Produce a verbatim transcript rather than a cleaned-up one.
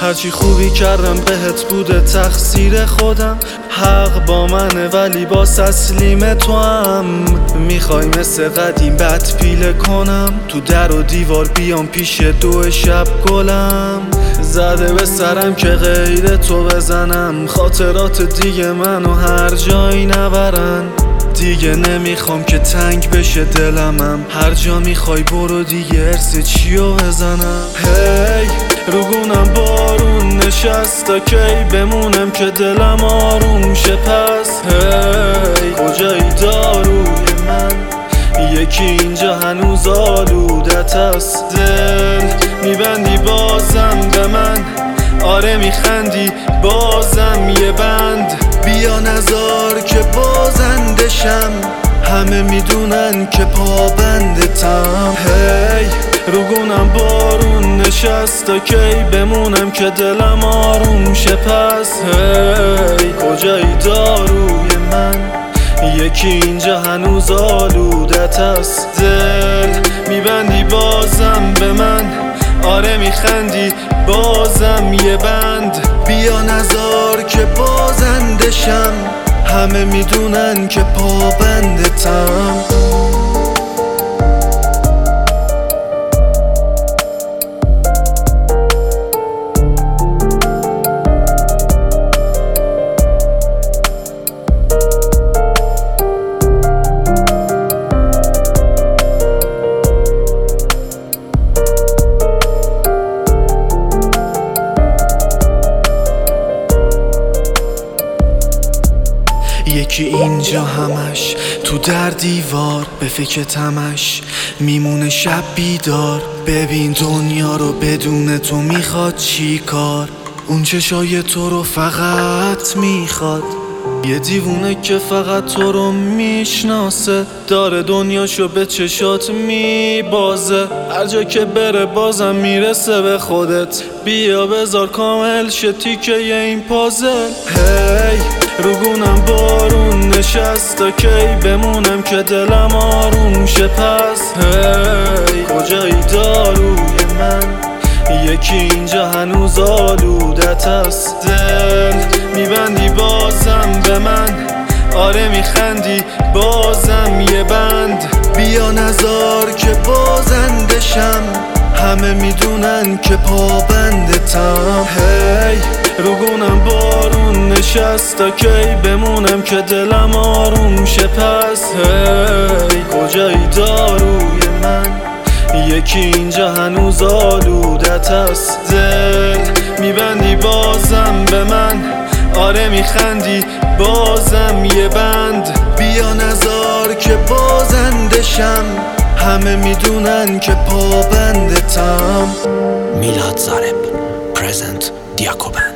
هرچی خوبی کردم بهت بوده تقصیر خودم. حق با منه ولی با تسلیم تو هم. میخوای مثل قدیم بد پیله کنم، تو در و دیوار بیام پیش دو شب گلم. زده به سرم که غیر تو بزنم، خاطرات دیگه منو هر جایی نبرن. دیگه نمیخوام که تنگ بشه دلمم، هر جا میخوای برو دیگه ارس چیو بزنم. هی رو گونم بارون نشست تا کی بمونم که دلم آروم شه پس. هی کجایی داروی من، یکی اینجا هنوز آلودت است. دل میبندی بازم به من، آره میخندی بازم یه بند. بیا نزار که بازندشم، همه میدونن که پابندتم. هی رو گونم بارون نشست تا کی بمونم که دلم آروم شه پس. هی کجایی داروی من، یکی اینجا هنوز آلودت است. دل میبندی بازم به من، آره میخندی بازم یه بند. بیا نزار که بازندشم، همه میدونن که پابندتم. یکی اینجا همش تو در دیوار به فکر تمش میمونه شب بیدار. ببین دنیا رو بدون تو میخواد چی کار، اون چشای تو رو فقط میخواد. یه دیوونه که فقط تو رو میشناسه، داره دنیاشو به چشات میبازه. هر جا که بره بازم میرسه به خودت. بیا بذار کامل شه تیکه این پازل. هی رو گونم بارون نشست تا کی بمونم که دلم آروم شه پس. هی کجایی داروی من، یکی اینجا هنوز آلودت است. دل میبندی بازم به من، آره میخندی بازم یه بند. بیا نزار که بازندشم، همه میدونن که پابندتم. هی رو گونم بارون نشست تا کی بمونم که دلم آروم شه پس. هی کجایی داروی من، یکی اینجا هنوز آلودت است. دل میبندی بازم به من، آره میخندی بازم یه بند. بیا نزار که بازندشم، همه میدونن که پابندتم. میلاد زارب پرزنت دیاکو بند.